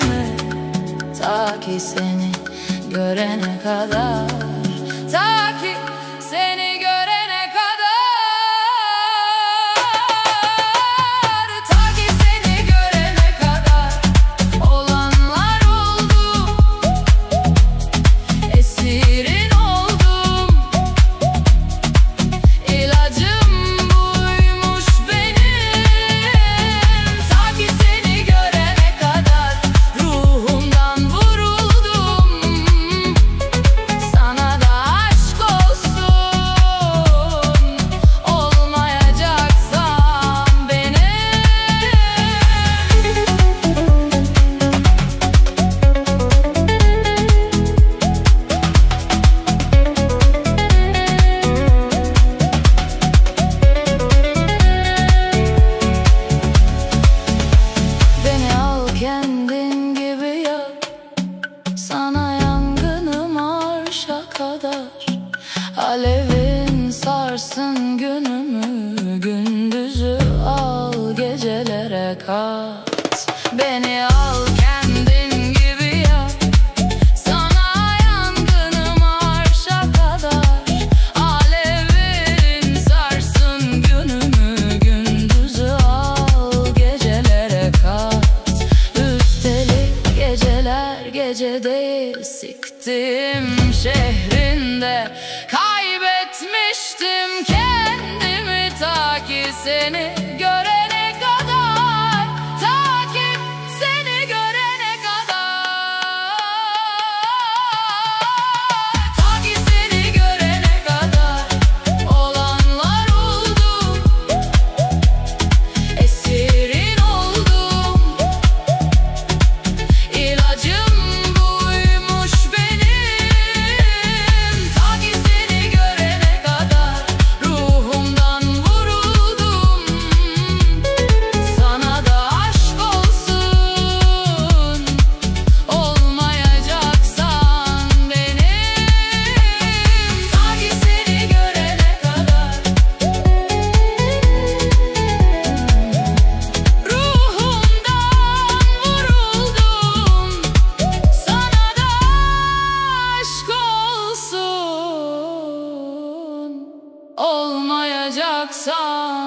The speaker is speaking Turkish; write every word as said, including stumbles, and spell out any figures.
kendimi, ta ki seni görene kadar, ta ki seni görene kadar, ta ki seni görene kadar olanlar oldu, esirin oldum, ilacım buymuş benim, ta ki seni görene kadar ruhumdan vuruldum, sana da aşk olsun, olmayacaksan benim. Beni al kendin gibi yap, sana yangınım arşa kadar, alevin sarsın günümü, gündüzü al gecelere kat. Beni al kendin gibi yap, sana yangınım arşa kadar, alevin sarsın günümü, gündüzü al gecelere kat. Üstelik geceler gece değil, siktim şehrinde kaybetmiştim kendimi, ta ki seni görene kadar, ta ki seni görene kadar, ta ki seni görene kadar olanlar oldu, esirin oldum, ilacım buymuş benim, ta ki seni görene kadar ruhumdan vuruldum, sana da aşk olsun, olmayacaksan benim, ta ki seni görene kadar ruhumdan vuruldum, sana da aşk olsun, olmayacaksan